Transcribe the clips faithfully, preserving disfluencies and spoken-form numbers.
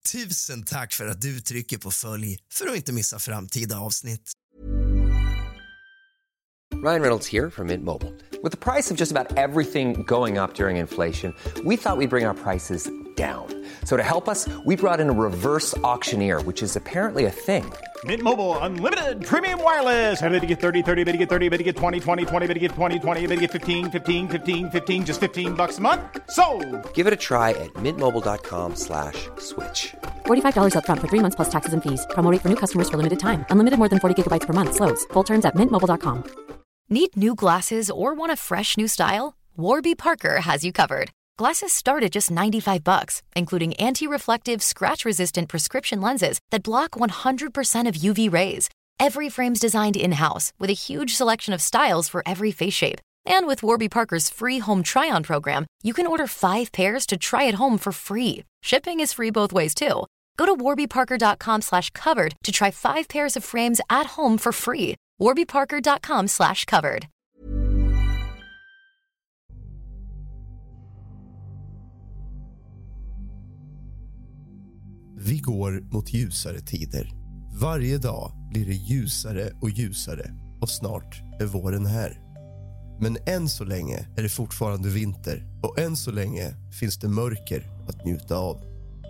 Tusen tack för att du trycker på följ för att inte missa framtida avsnitt. Ryan Reynolds here from Mint Mobile. With the price of just about everything going up during inflation, we thought we'd bring our prices down. So to help us, we brought in a reverse auctioneer, which is apparently a thing. Mint Mobile Unlimited Premium Wireless. How to get thirty, thirty, how to get thirty, how to get twenty, twenty, twenty, how to get twenty, twenty, how to get fifteen, fifteen, fifteen, fifteen, just fifteen bucks a month? Sold! Give it a try at mintmobile.com slash switch. forty-five dollars up front for three months plus taxes and fees. Promo rate for new customers for limited time. Unlimited more than forty gigabytes per month. Slows full terms at mint mobile dot com. Need new glasses or want a fresh new style? Warby Parker has you covered. Glasses start at just ninety-five bucks, including anti-reflective, scratch-resistant prescription lenses that block one hundred percent of U V rays. Every frame's designed in-house with a huge selection of styles for every face shape. And with Warby Parker's free home try-on program, you can order five pairs to try at home for free. Shipping is free both ways, too. Go to warbyparker.com slash covered to try five pairs of frames at home for free. warbyparker.com slash covered. Vi går mot ljusare tider. Varje dag blir det ljusare och ljusare och snart är våren här. Men än så länge är det fortfarande vinter och än så länge finns det mörker att njuta av.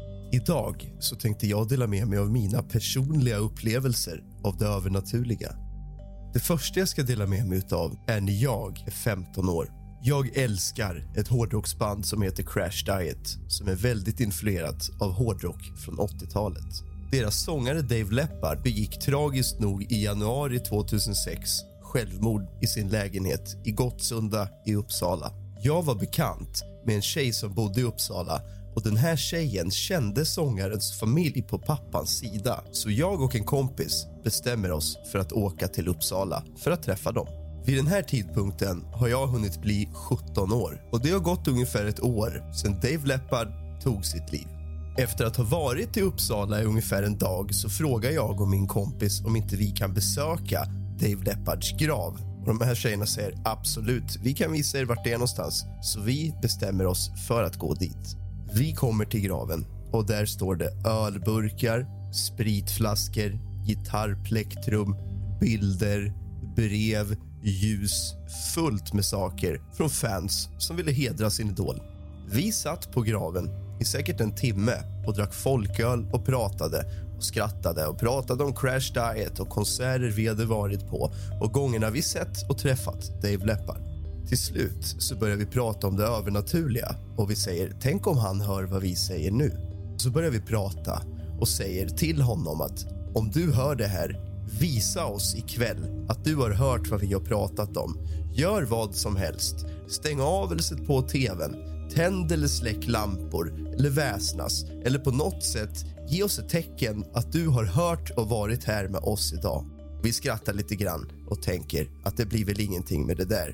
Idag så tänkte jag dela med mig av mina personliga upplevelser av det övernaturliga. Det första jag ska dela med mig av är när jag är femton år. Jag älskar ett hårdrocksband som heter Crash Diet som är väldigt influerat av hårdrock från åttiotalet. Deras sångare Dave Leppard begick tragiskt nog i januari tjugohundrasex självmord i sin lägenhet i Gottsunda i Uppsala. Jag var bekant med en tjej som bodde i Uppsala och den här tjejen kände sångarens familj på pappans sida. Så jag och en kompis bestämmer oss för att åka till Uppsala för att träffa dem. Vid den här tidpunkten har jag hunnit bli sjutton år och det har gått ungefär ett år sedan Dave Leppard tog sitt liv. Efter att ha varit i Uppsala i ungefär en dag så frågar jag och min kompis om inte vi kan besöka Dave Leppards grav. Och de här tjejerna säger absolut, vi kan visa er vart det är någonstans. Så vi bestämmer oss för att gå dit. Vi kommer till graven och där står det ölburkar, spritflaskor, gitarrplektrum, bilder, brev, ljus, fullt med saker från fans som ville hedra sin idol. Vi satt på graven i säkert en timme och drack folköl och pratade och skrattade och pratade om Crash Diet och konserter vi hade varit på och gångerna vi sett och träffat Dave Leppard. Till slut så börjar vi prata om det övernaturliga och vi säger, tänk om han hör vad vi säger nu. Så börjar vi prata och säger till honom att om du hör det här, visa oss ikväll att du har hört vad vi har pratat om. Gör vad som helst. Stäng av eller sätt på tvn. Tänd eller släck lampor eller väsnas. Eller på något sätt ge oss ett tecken att du har hört och varit här med oss idag. Vi skrattar lite grann och tänker att det blir väl ingenting med det där.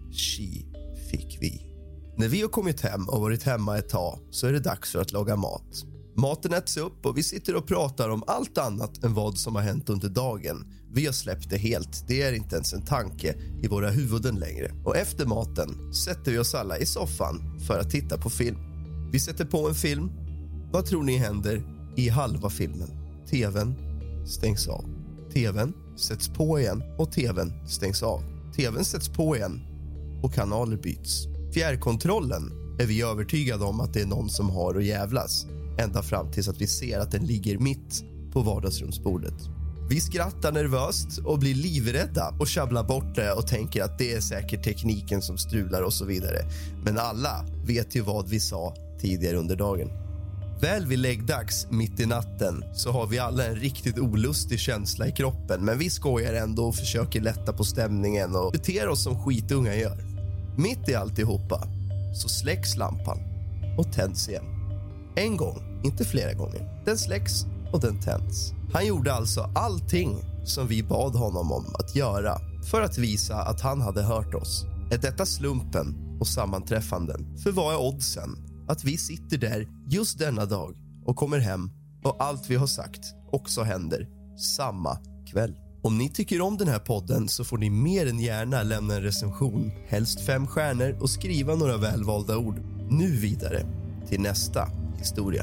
Tji fick vi. När vi har kommit hem och varit hemma ett tag så är det dags för att laga mat. Maten äts upp och vi sitter och pratar om allt annat än vad som har hänt under dagen. Vi har släppt det helt. Det är inte ens en tanke i våra huvuden längre. Och efter maten sätter vi oss alla i soffan för att titta på film. Vi sätter på en film. Vad tror ni händer i halva filmen? Tvn stängs av. Tvn sätts på igen och tvn stängs av. Tvn sätts på igen och kanaler byts. Fjärrkontrollen är vi övertygade om att det är någon som har att jävlas. Ända fram tills att vi ser att den ligger mitt på vardagsrumsbordet. Vi skrattar nervöst och blir livrädda och tjabblar bort det och tänker att det är säkert tekniken som strular och så vidare. Men alla vet ju vad vi sa tidigare under dagen. Väl vid läggdags mitt i natten så har vi alla en riktigt olustig känsla i kroppen. Men vi skojar ändå och försöker lätta på stämningen och beter oss som skitunga gör. Mitt i alltihopa så släcks lampan och tänds igen. En gång, inte flera gånger. Den släcks och den tänds. Han gjorde alltså allting som vi bad honom om att göra för att visa att han hade hört oss. Är detta slumpen och sammanträffanden? För vad är oddsen att vi sitter där just denna dag och kommer hem och allt vi har sagt också händer samma kväll? Om ni tycker om den här podden så får ni mer än gärna lämna en recension, helst fem stjärnor och skriva några välvalda ord. Nu vidare till nästa historia.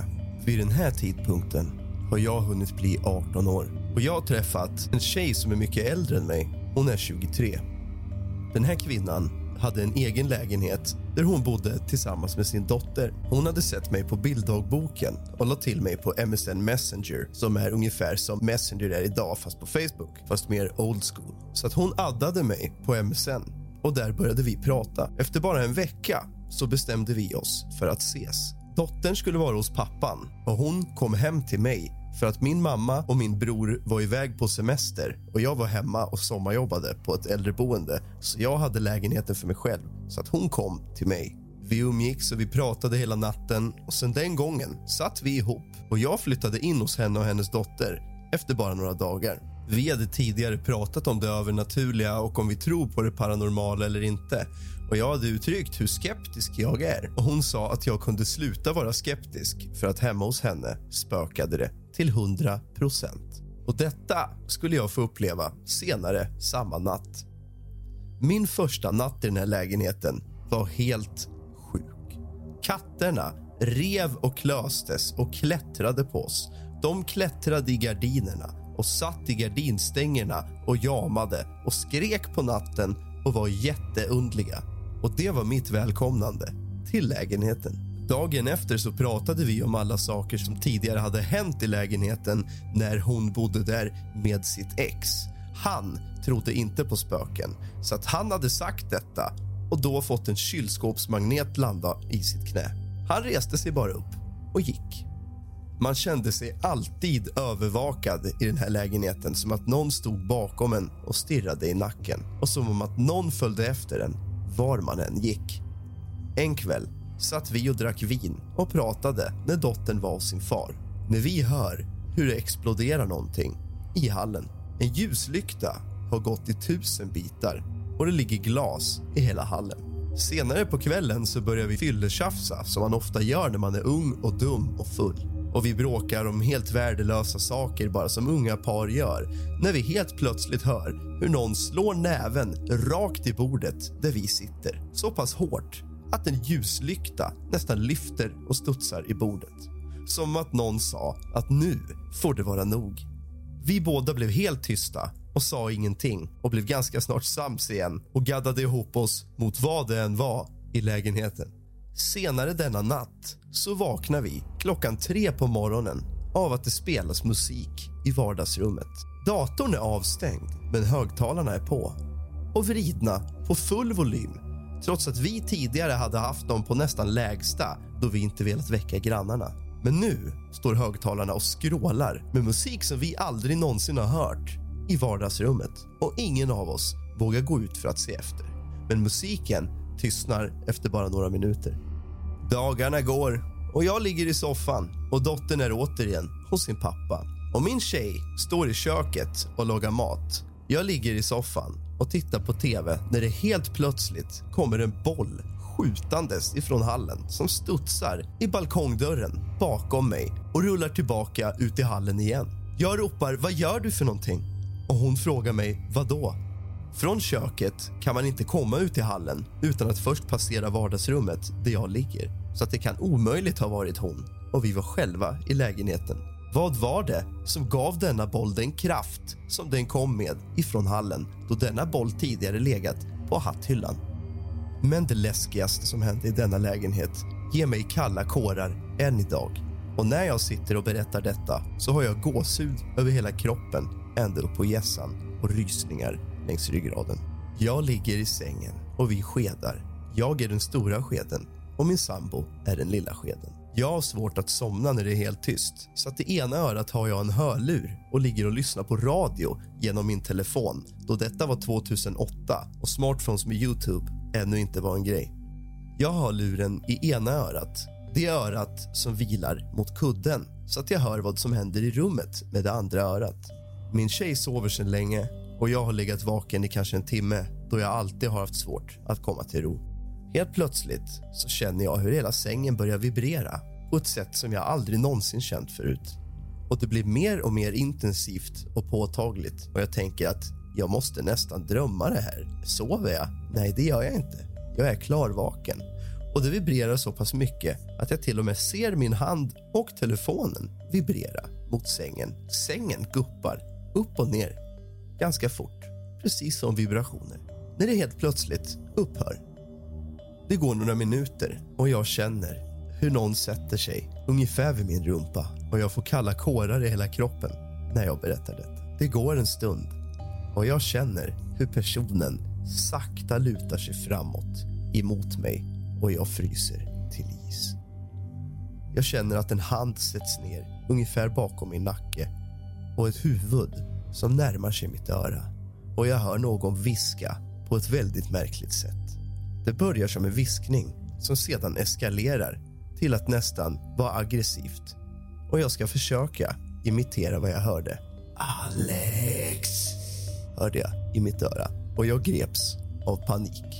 Vid den här tidpunkten har jag hunnit bli arton år. Och jag har träffat en tjej som är mycket äldre än mig. Hon är tjugotre. Den här kvinnan hade en egen lägenhet där hon bodde tillsammans med sin dotter. Hon hade sett mig på bilddagboken och la till mig på M S N Messenger, som är ungefär som Messenger är idag fast på Facebook, fast mer old school. Så att hon addade mig på M S N och där började vi prata. Efter bara en vecka så bestämde vi oss för att ses. Dottern skulle vara hos pappan och hon kom hem till mig för att min mamma och min bror var iväg på semester och jag var hemma och sommarjobbade på ett äldreboende, så jag hade lägenheten för mig själv, så att hon kom till mig. Vi umgicks och vi pratade hela natten och sen den gången satt vi ihop och jag flyttade in hos henne och hennes dotter efter bara några dagar. Vi hade tidigare pratat om det övernaturliga och om vi tror på det paranormala eller inte. Och jag hade uttryckt hur skeptisk jag är. Och hon sa att jag kunde sluta vara skeptisk för att hemma hos henne spökade det till hundra procent. Och detta skulle jag få uppleva senare samma natt. Min första natt i den här lägenheten var helt sjuk. Katterna rev och klöstes och klättrade på oss. De klättrade i gardinerna och satt i gardinstängerna och jamade och skrek på natten och var jätteundliga. Och det var mitt välkomnande till lägenheten. Dagen efter så pratade vi om alla saker som tidigare hade hänt i lägenheten när hon bodde där med sitt ex. Han trodde inte på spöken, så att han hade sagt detta och då fått en kylskåpsmagnet landa i sitt knä. Han reste sig bara upp och gick. Man kände sig alltid övervakad i den här lägenheten, som att någon stod bakom en och stirrade i nacken och som om att någon följde efter en var man än gick. En kväll satt vi och drack vin och pratade när dottern var hos sin far. När vi hör hur det exploderar någonting i hallen. En ljuslykta har gått i tusen bitar och det ligger glas i hela hallen. Senare på kvällen så börjar vi fylletjafsa som man ofta gör när man är ung och dum och full. Och vi bråkar om helt värdelösa saker bara som unga par gör, när vi helt plötsligt hör hur någon slår näven rakt i bordet där vi sitter. Så pass hårt att en ljuslykta nästan lyfter och studsar i bordet. Som att någon sa att nu får det vara nog. Vi båda blev helt tysta och sa ingenting och blev ganska snart sams igen och gaddade ihop oss mot vad det än var i lägenheten. Senare denna natt så vaknar vi klockan tre på morgonen av att det spelas musik i vardagsrummet. Datorn är avstängd men högtalarna är på och vridna på full volym, trots att vi tidigare hade haft dem på nästan lägsta då vi inte velat väcka grannarna. Men nu står högtalarna och skrålar med musik som vi aldrig någonsin har hört i vardagsrummet och ingen av oss vågar gå ut för att se efter. Men musiken tystnar efter bara några minuter. Dagarna går och jag ligger i soffan och dottern är återigen hos sin pappa. Och min tjej står i köket och lagar mat. Jag ligger i soffan och tittar på tv när det helt plötsligt kommer en boll skjutandes ifrån hallen som studsar i balkongdörren bakom mig och rullar tillbaka ut i hallen igen. Jag ropar, vad gör du för någonting? Och hon frågar mig, vad då? Från köket kan man inte komma ut i hallen utan att först passera vardagsrummet där jag ligger. Så att det kan omöjligt ha varit hon och vi var själva i lägenheten. Vad var det som gav denna boll den kraft som den kom med ifrån hallen då denna boll tidigare legat på hatthyllan? Men det läskigaste som hände i denna lägenhet ger mig kalla kårar än idag. Och när jag sitter och berättar detta så har jag gåshud över hela kroppen ända upp på hjässan och rysningar längs ryggraden. Jag ligger i sängen och vi skedar. Jag är den stora skeden och min sambo är den lilla skeden. Jag har svårt att somna när det är helt tyst, så att i ena örat har jag en hörlur och ligger och lyssnar på radio genom min telefon då detta var tjugohundraåtta och smartphones med YouTube ännu inte var en grej. Jag har luren i ena örat, det örat som vilar mot kudden, så att jag hör vad som händer i rummet med det andra örat. Min tjej sover sedan länge och jag har legat vaken i kanske en timme då jag alltid har haft svårt att komma till ro. Helt plötsligt så känner jag hur hela sängen börjar vibrera på ett sätt som jag aldrig någonsin känt förut. Och det blir mer och mer intensivt och påtagligt och jag tänker att jag måste nästan drömma det här. Sover jag? Nej, det gör jag inte. Jag är klarvaken. Och det vibrerar så pass mycket att jag till och med ser min hand och telefonen vibrera mot sängen. Sängen guppar upp och ner ganska fort, precis som vibrationer. När det helt plötsligt upphör. Det går några minuter och jag känner hur någon sätter sig ungefär vid min rumpa och jag får kalla kårar i hela kroppen när jag berättar detta. Det går en stund och jag känner hur personen sakta lutar sig framåt emot mig och jag fryser till is. Jag känner att en hand sätts ner ungefär bakom min nacke och ett huvud som närmar sig mitt öra och jag hör någon viska på ett väldigt märkligt sätt. Det börjar som en viskning som sedan eskalerar till att nästan vara aggressivt och jag ska försöka imitera vad jag hörde. Alex, hörde jag i mitt öra och jag greps av panik.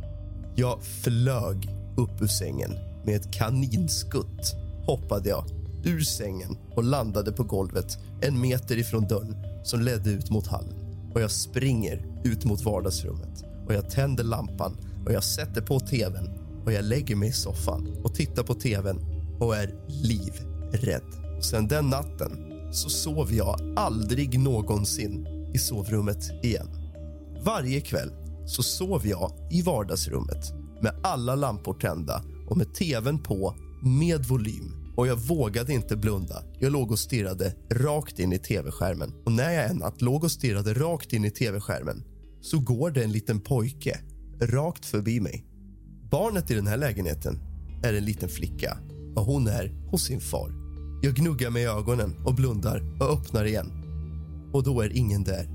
Jag flög upp ur sängen med ett kaninskutt. Hoppade jag ur sängen och landade på golvet en meter ifrån dörren som ledde ut mot hallen. Och jag springer ut mot vardagsrummet och jag tänder lampan och jag sätter på tvn och jag lägger mig i soffan och tittar på tvn och är livrädd. Och sen den natten så sov jag aldrig någonsin i sovrummet igen. Varje kväll så sov jag i vardagsrummet med alla lampor tända och med tvn på med volym. Och jag vågade inte blunda. Jag låg och stirrade rakt in i tv-skärmen. Och när jag en natt låg och stirrade rakt in i tv-skärmen så går det en liten pojke rakt förbi mig. Barnet i den här lägenheten är en liten flicka och hon är hos sin far. Jag gnuggar mig i ögonen och blundar och öppnar igen. Och då är ingen där.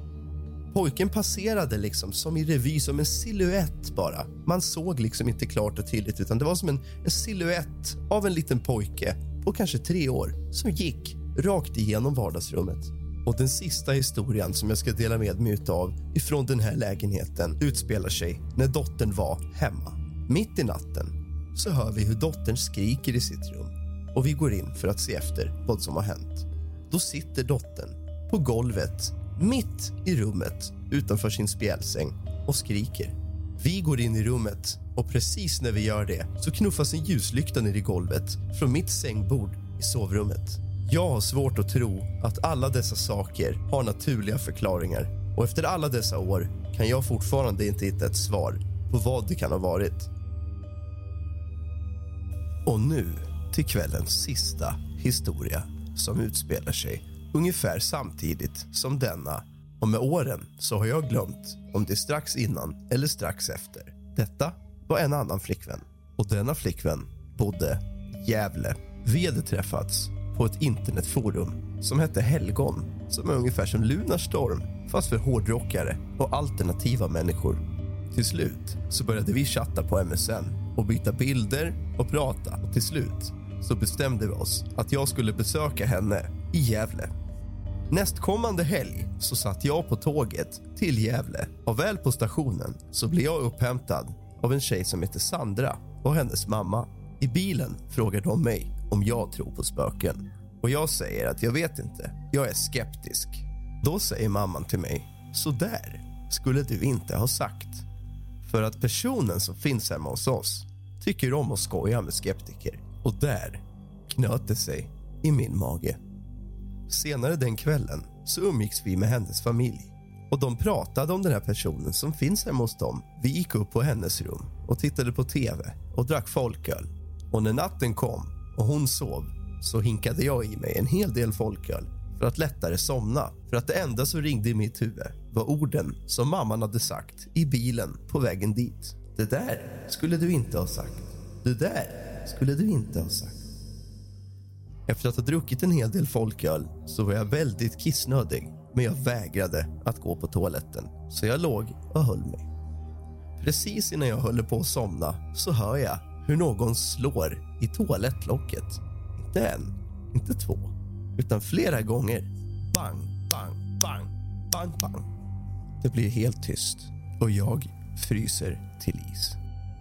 Pojken passerade liksom som i revy, som en silhuett bara. Man såg liksom inte klart och tydligt utan det var som en, en silhuett av en liten pojke på kanske tre år som gick rakt igenom vardagsrummet. Och den sista historien som jag ska dela med mig utav ifrån den här lägenheten utspelar sig när dottern var hemma. Mitt i natten så hör vi hur dottern skriker i sitt rum och vi går in för att se efter vad som har hänt. Då sitter dottern på golvet mitt i rummet utanför sin spjälsäng och skriker. Vi går in i rummet och precis när vi gör det så knuffas en ljuslykta ner i golvet från mitt sängbord i sovrummet. Jag har svårt att tro att alla dessa saker har naturliga förklaringar och efter alla dessa år kan jag fortfarande inte hitta ett svar på vad det kan ha varit. Och nu till kvällens sista historia som utspelar sig ungefär samtidigt som denna. Och med åren så har jag glömt om det är strax innan eller strax efter. Detta var en annan flickvän. Och denna flickvän bodde i Gävle. Vi hade träffats på ett internetforum som hette Helgon. Som är ungefär som Lunarstorm fast för hårdrockare och alternativa människor. Till slut så började vi chatta på M S N och byta bilder och prata. Och till slut så bestämde vi oss att jag skulle besöka henne i Gävle. Nästkommande helg så satt jag på tåget till Gävle och väl på stationen så blev jag upphämtad av en tjej som heter Sandra och hennes mamma. I bilen frågar de mig om jag tror på spöken och jag säger att jag vet inte, jag är skeptisk. Då säger mamman till mig, så där skulle du inte ha sagt. För att personen som finns hemma hos oss tycker om att skoja med skeptiker. Och där knöt det sig i min mage. Senare den kvällen så umgicks vi med hennes familj. Och de pratade om den här personen som finns hemma hos dem. Vi gick upp på hennes rum och tittade på tv och drack folköl. Och när natten kom och hon sov så hinkade jag i mig en hel del folköl för att lättare somna. För att det enda som ringde i mitt huvud var orden som mamman hade sagt i bilen på vägen dit. Det där skulle du inte ha sagt. Det där skulle du inte ha sagt. Efter att ha druckit en hel del folköl så var jag väldigt kissnödig. Men jag vägrade att gå på toaletten. Så jag låg och höll mig. Precis innan jag höll på att somna så hör jag hur någon slår i toalettlocket. Inte en, inte två, utan flera gånger. Bang, bang, bang, bang, bang. Det blir helt tyst och jag fryser till is.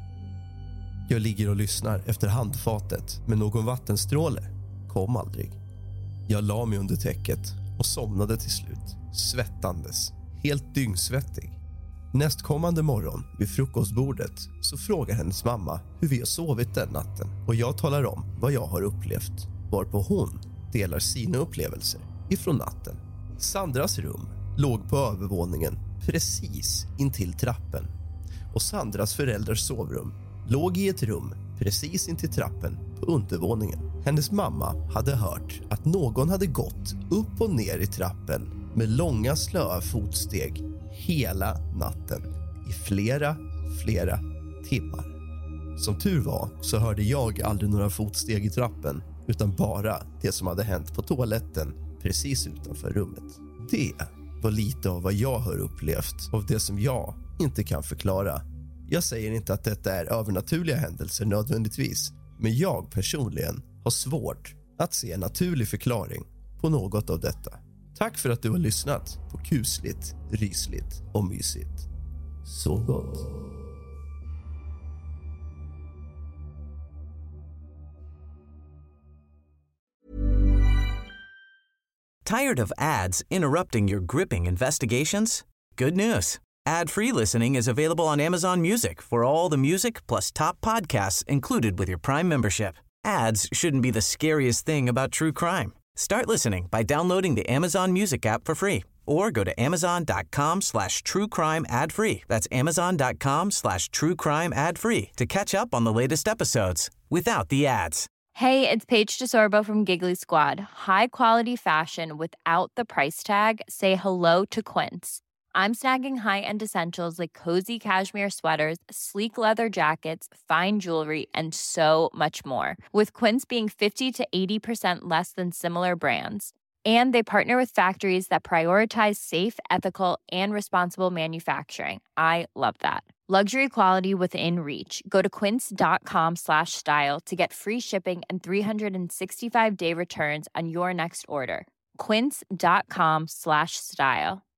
Jag ligger och lyssnar efter handfatet, men någon vattenstråle kom aldrig. Jag la mig under täcket och somnade till slut, svettandes, helt dyngsvettig. Nästkommande morgon vid frukostbordet så frågar hennes mamma hur vi har sovit den natten och jag talar om vad jag har upplevt, varpå hon delar sina upplevelser ifrån natten. Sandras rum låg på övervåningen precis intill trappen och Sandras föräldrars sovrum låg i ett rum precis intill trappen på undervåningen. Hennes mamma hade hört att någon hade gått upp och ner i trappen med långa slöa fotsteg hela natten i flera, flera timmar. Som tur var så hörde jag aldrig några fotsteg i trappen utan bara det som hade hänt på toaletten precis utanför rummet. Det var lite av vad jag har upplevt av det som jag inte kan förklara. Jag säger inte att detta är övernaturliga händelser nödvändigtvis, men jag personligen har svårt att se en naturlig förklaring på något av detta. Tack för att du har lyssnat på kusligt, rysligt och mysigt. Så gott. Tired of ads interrupting your gripping investigations? Good news. Ad-free listening is available on Amazon Music for all the music plus top podcasts included with your Prime membership. Ads shouldn't be the scariest thing about true crime. Start listening by downloading the Amazon Music app for free or go to amazon.com slash true crime ad free. That's amazon.com slash true crime ad free to catch up on the latest episodes without the ads. Hey, it's Paige DeSorbo from Giggly Squad. High quality fashion without the price tag. Say hello to Quince. I'm snagging high-end essentials like cozy cashmere sweaters, sleek leather jackets, fine jewelry, and so much more. With Quince being fifty to eighty percent less than similar brands. And they partner with factories that prioritize safe, ethical, and responsible manufacturing. I love that. Luxury quality within reach. Go to quince.com slash style to get free shipping and three sixty-five day returns on your next order. Quince.com slash style.